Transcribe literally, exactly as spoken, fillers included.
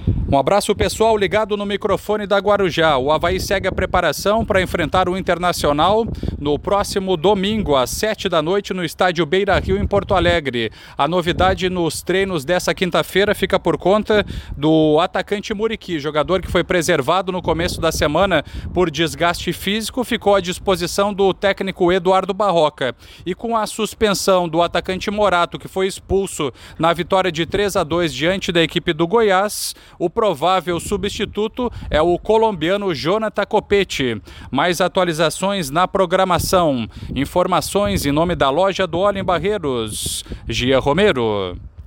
Um abraço pessoal ligado no microfone da Guarujá. O Avaí segue a preparação para enfrentar o Internacional no próximo domingo, às sete da noite, no estádio Beira Rio, em Porto Alegre. A novidade nos treinos dessa quinta-feira fica por conta do atacante Muriqui, jogador que foi preservado no começo da semana por desgaste físico, ficou à disposição do técnico Eduardo Barroca. E com a suspensão do atacante Morato, que foi expulso na vitória de três a dois diante da equipe do Goiás, o provável substituto é o colombiano Jonathan Copete. Mais atualizações na programação. Informações em nome da loja do Óleo em Barreiros. Gia Romero.